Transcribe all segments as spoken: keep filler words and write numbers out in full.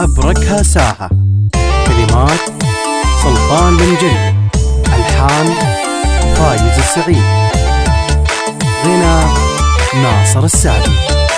أبركها ساعة. كلمات سلطان بن جلي، ألحان فايز السعيد، غناء ناصر السعدي.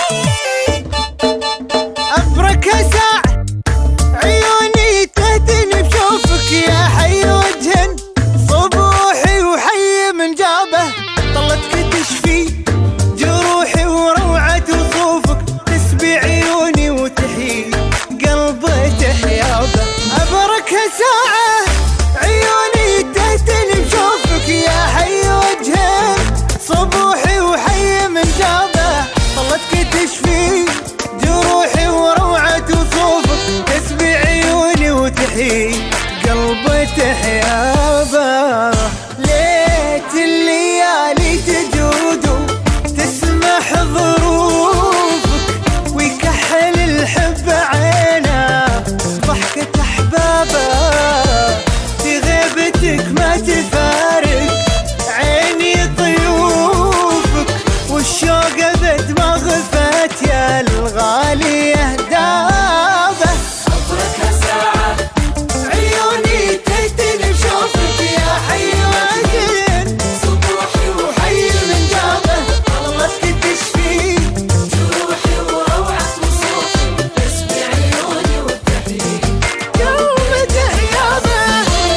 أبركها ساعة عيوني تهتني بشوفك يا حي وجهن، صبوحي وحي من جابه طلتك تشفي جروحي وروعة وصوفك، تسبي عيوني وتحيي قلبي تحيابه. أبركها ساعة عيوني تهتني بشوفك يا حي وجهن، صبوحي وحي من جابه طلتك تشفي جروحي وروعة وصوفك، تسبي عيوني وتحيي قلبي تحيابه. ليت الليالي تجود تسمح ظروفك، ويكحل الحب عينه ضحكة احبابه، في غيبتك ما تفارق عيني ضيوفك، والشوق ابد ما غفت يا الغالي اهدابه. أبركها ساعة عيوني تهتني بشوفك يا حي وجهن، صبوحي وحي من جابه طلتك تشفي وجروحي وروعة وصوفك، تسبي عيوني وتحيي قلبي تحيابه.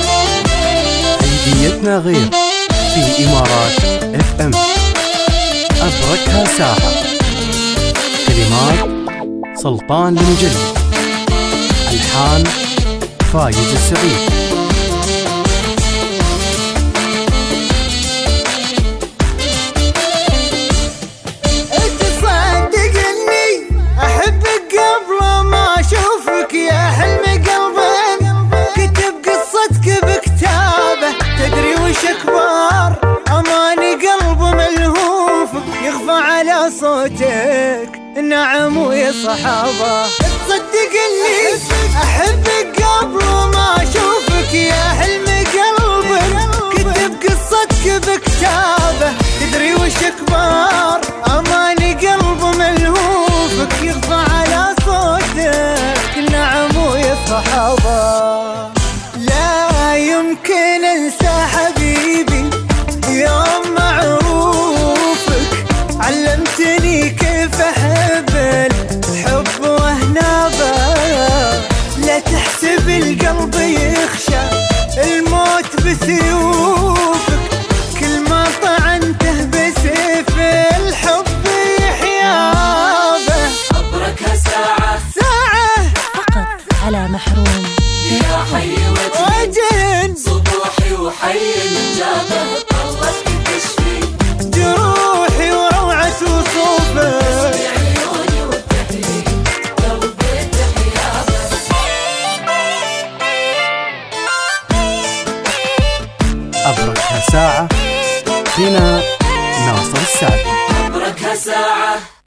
أيديتنا غير في إمارات اف ام. أبركها ساعة. كلمات سلطان بن جلي، ألحان فايز السعيد. تصدق اني احبك قبل ما اشوفك يا حلم قلبي، كتب قصتك بكتابه، تدري وش اكبر اماني قلب ملهوفك، يخفى على صوتك النعم ويا صحابه. تصدق اني احبك قبل ما اشوفك يا حلم قلبي، كتب قصتك بكتابه، تدري وش اكبر اماني قلب ملهوفك، يخفى على صوتك النعم ويا الصحابه. لا يمكن انسى حبيبي يوم معروفك، علمتني كيف احب الحب واهنابه، لا تحسب القلب يخشى الموت بسيوفك، كل ما طعنته بسيف الحب يحيابه. أبركها ساعة ساعة فقط على محروم. يا حي وجهن، وجهن صبوحي وحي من جابه طلتك تشفي جروحي وروعة وصوفك، عيوني وتحيي قلبي تحيابه. أبركها ساعة. غناء ناصر السعدي. أبركها ساعة